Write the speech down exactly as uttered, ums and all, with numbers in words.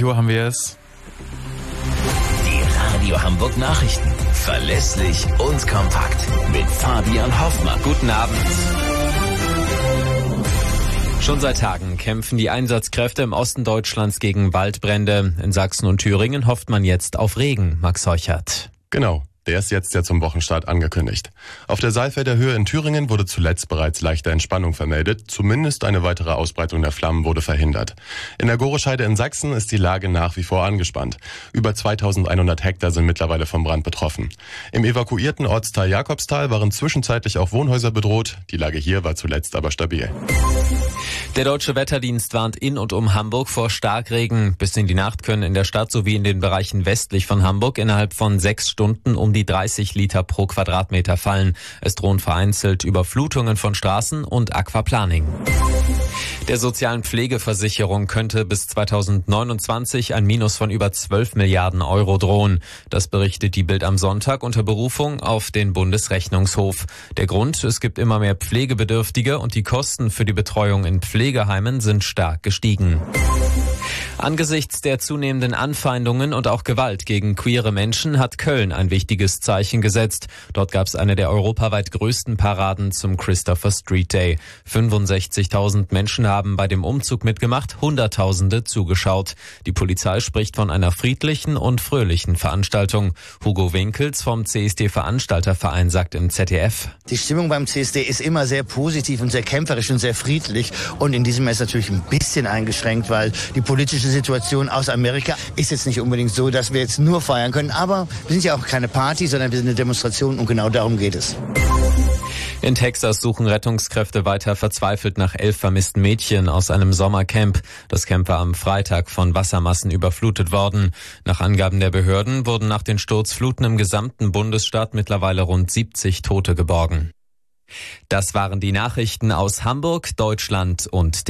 Uhr haben wir es. Die Radio Hamburg Nachrichten. Verlässlich und kompakt. Mit Fabian Hoffmann. Guten Abend. Schon seit Tagen kämpfen die Einsatzkräfte im Osten Deutschlands gegen Waldbrände. In Sachsen und Thüringen hofft man jetzt auf Regen. Max Heuchert. Genau. Der ist jetzt ja zum Wochenstart angekündigt. Auf der Saalfelder Höhe in Thüringen wurde zuletzt bereits leichte Entspannung vermeldet. Zumindest eine weitere Ausbreitung der Flammen wurde verhindert. In der Gorescheide in Sachsen ist die Lage nach wie vor angespannt. Über zweitausendeinhundert Hektar sind mittlerweile vom Brand betroffen. Im evakuierten Ortsteil Jakobstal waren zwischenzeitlich auch Wohnhäuser bedroht. Die Lage hier war zuletzt aber stabil. Der Deutsche Wetterdienst warnt in und um Hamburg vor Starkregen. Bis in die Nacht können in der Stadt sowie in den Bereichen westlich von Hamburg innerhalb von sechs Stunden um die dreißig Liter pro Quadratmeter fallen. Es drohen vereinzelt Überflutungen von Straßen und Aquaplaning. Der sozialen Pflegeversicherung könnte bis zweitausendneunundzwanzig ein Minus von über zwölf Milliarden Euro drohen. Das berichtet die Bild am Sonntag unter Berufung auf den Bundesrechnungshof. Der Grund: Es gibt immer mehr Pflegebedürftige und die Kosten für die Betreuung in Pflegeheimen sind stark gestiegen. Angesichts der zunehmenden Anfeindungen und auch Gewalt gegen queere Menschen hat Köln ein wichtiges Zeichen gesetzt. Dort gab es eine der europaweit größten Paraden zum Christopher Street Day. fünfundsechzigtausend Menschen haben bei dem Umzug mitgemacht, Hunderttausende zugeschaut. Die Polizei spricht von einer friedlichen und fröhlichen Veranstaltung. Hugo Winkels vom C S D-Veranstalterverein sagt im Z D F: Die Stimmung beim C S D ist immer sehr positiv und sehr kämpferisch und sehr friedlich. Und in diesem Jahr ist natürlich ein bisschen eingeschränkt, weil die politische Situation aus Amerika ist jetzt nicht unbedingt so, dass wir jetzt nur feiern können. Aber wir sind ja auch keine Party, sondern wir sind eine Demonstration und genau darum geht es. In Texas suchen Rettungskräfte weiter verzweifelt nach elf vermissten Mädchen aus einem Sommercamp. Das Camp war am Freitag von Wassermassen überflutet worden. Nach Angaben der Behörden wurden nach den Sturzfluten im gesamten Bundesstaat mittlerweile rund siebzig Tote geborgen. Das waren die Nachrichten aus Hamburg, Deutschland und